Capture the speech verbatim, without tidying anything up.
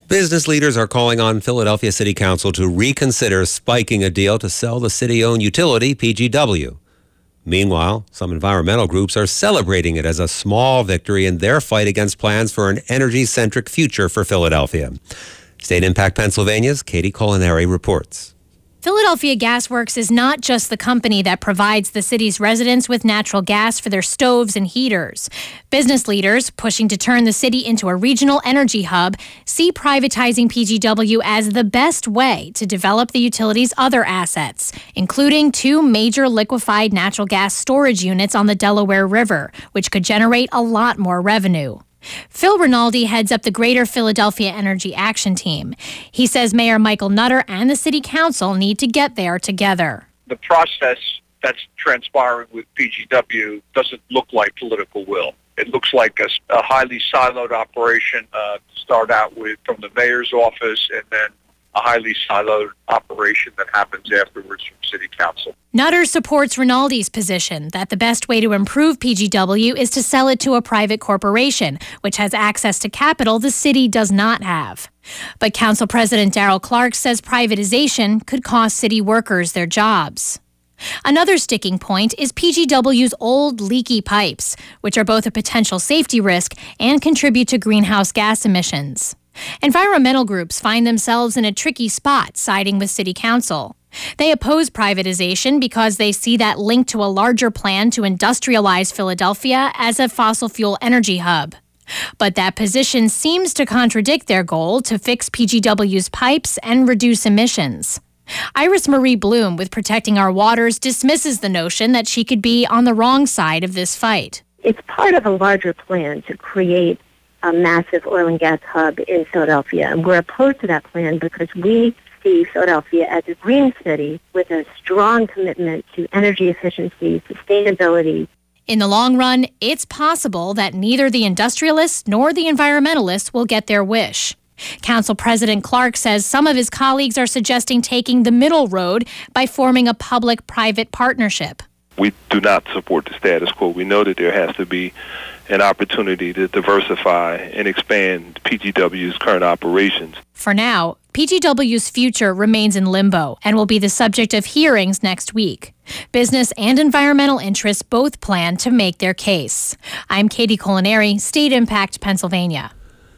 Business leaders are calling on Philadelphia City Council to reconsider spiking a deal to sell the city-owned utility, P G W. Meanwhile, some environmental groups are celebrating it as a small victory in their fight against plans for an energy-centric future for Philadelphia. State Impact Pennsylvania's Katie Culinary reports. Philadelphia Gas Works is not just the company that provides the city's residents with natural gas for their stoves and heaters. Business leaders, pushing to turn the city into a regional energy hub, see privatizing P G W as the best way to develop the utility's other assets, including two major liquefied natural gas storage units on the Delaware River, which could generate a lot more revenue. Phil Rinaldi heads up the Greater Philadelphia Energy Action Team. He says Mayor Michael Nutter and the City Council need to get there together. The process that's transpiring with P G W doesn't look like political will. It looks like a, a highly siloed operation uh, to start out with from the mayor's office, and then a highly siloed operation that happens afterwards from City Council. Nutter supports Rinaldi's position that the best way to improve P G W is to sell it to a private corporation, which has access to capital the city does not have. But Council President Darrell Clark says privatization could cost city workers their jobs. Another sticking point is P G W's old leaky pipes, which are both a potential safety risk and contribute to greenhouse gas emissions. Environmental groups find themselves in a tricky spot siding with City Council. They oppose privatization because they see that link to a larger plan to industrialize Philadelphia as a fossil fuel energy hub. But that position seems to contradict their goal to fix P G W's pipes and reduce emissions. Iris Marie Bloom with Protecting Our Waters dismisses the notion that she could be on the wrong side of this fight. It's part of a larger plan to create a massive oil and gas hub in Philadelphia. And we're opposed to that plan because we see Philadelphia as a green city with a strong commitment to energy efficiency, sustainability. In the long run, it's possible that neither the industrialists nor the environmentalists will get their wish. Council President Clark says some of his colleagues are suggesting taking the middle road by forming a public-private partnership. We do not support the status quo. We know that there has to be an opportunity to diversify and expand P G W's current operations. For now, P G W's future remains in limbo and will be the subject of hearings next week. Business and environmental interests both plan to make their case. I'm Katie Culinary, State Impact, Pennsylvania.